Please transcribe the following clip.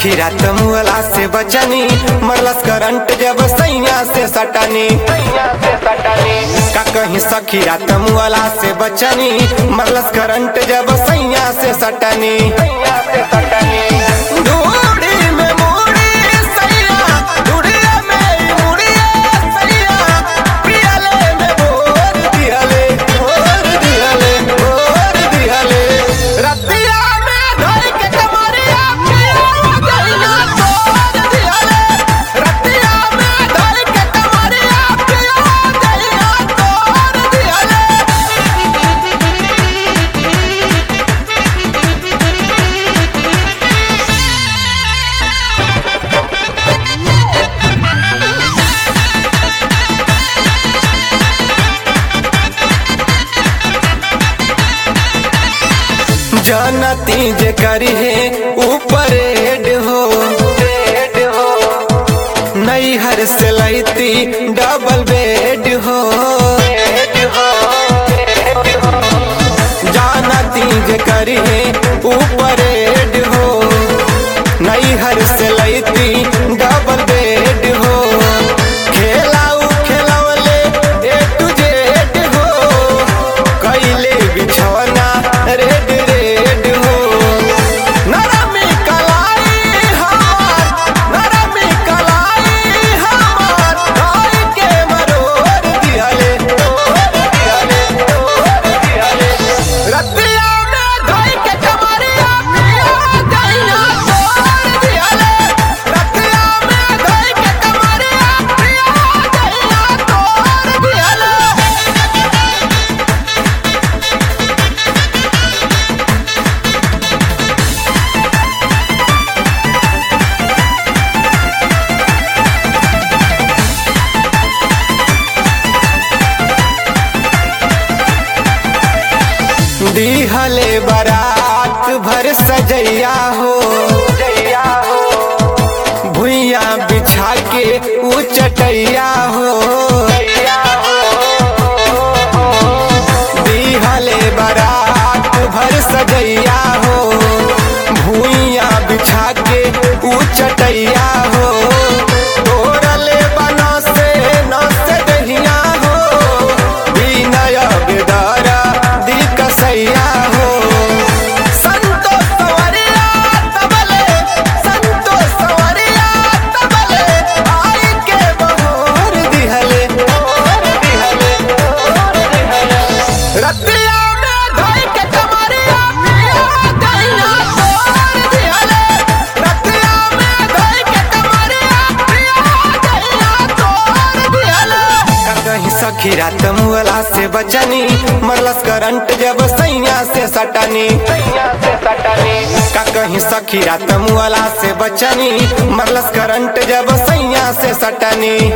सखी रात मुअला से बचनी मरलस करंट जब सैया से सटनी का कहीं सखी रात मुअला से बचनी मरलस करंट जब सैया से सटनी जानती जे करी है ऊपर हेड हो नई हर से लैती डबल बेड हो जानती जे करी है ऊपर हेड हो नई हर से लैती डबल बेड हो खेलाऊ खेलवले ए टू जेड हो कैले बिछौना रेड दिहले बारात भर सजैया हो भुइया बिछा के ऊ चटैया हो दिहले बारात भर सजैया हो भुइया बिछा के ऊ चटैया हो तोड़ले बना से नस दहिया हो बिनय बेदारा कसैया हो संतोष सवरिया तबले आई के बहोर दिहले रतिया में धोई के कमरिया पिया दैया तोर दिहले रतिया में धोई के कमरिया पिया दैया तोर दिहले कहीं सखी रात मुअला से बचनी मरलस करंट जब सैया से सटनी का कहीं सखी रात मुअला से बचनी मरलस करंट जब सैया से सटनी।